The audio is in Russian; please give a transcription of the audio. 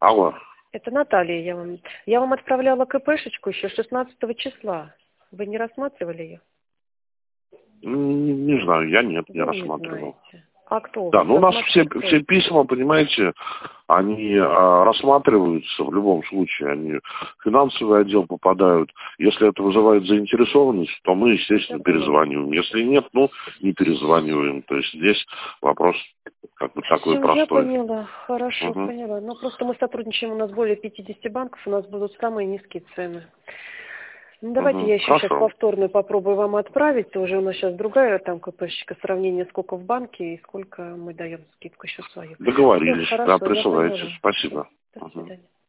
Алло. Это Наталья, я вам отправляла КПшечку еще 16 числа. Вы не рассматривали ее? Не знаю, я нет, не Вы не рассматривал. знаете. А кто у Да, вас? ну у нас все Рассматривает? письма, понимаете, они рассматриваются в любом случае, они в финансовый отдел попадают. Если это вызывает заинтересованность, то мы, естественно, Я поняла. перезваниваем. Если нет, ну, не перезваниваем. То есть здесь вопрос как бы такой Все, я простой. поняла. Хорошо, Угу. поняла. Ну, просто мы сотрудничаем, у нас более 50 банков, у нас будут самые низкие цены. Ну, давайте Угу. я еще сейчас Хорошо. повторно попробую вам отправить. Уже у нас сейчас другая там КПшечка, сравнение, сколько в банке и сколько мы даем скидку еще свою. Все, Договорились. Да, хорошо, я присылайте. поняла. Все, Спасибо. до Угу. свидания.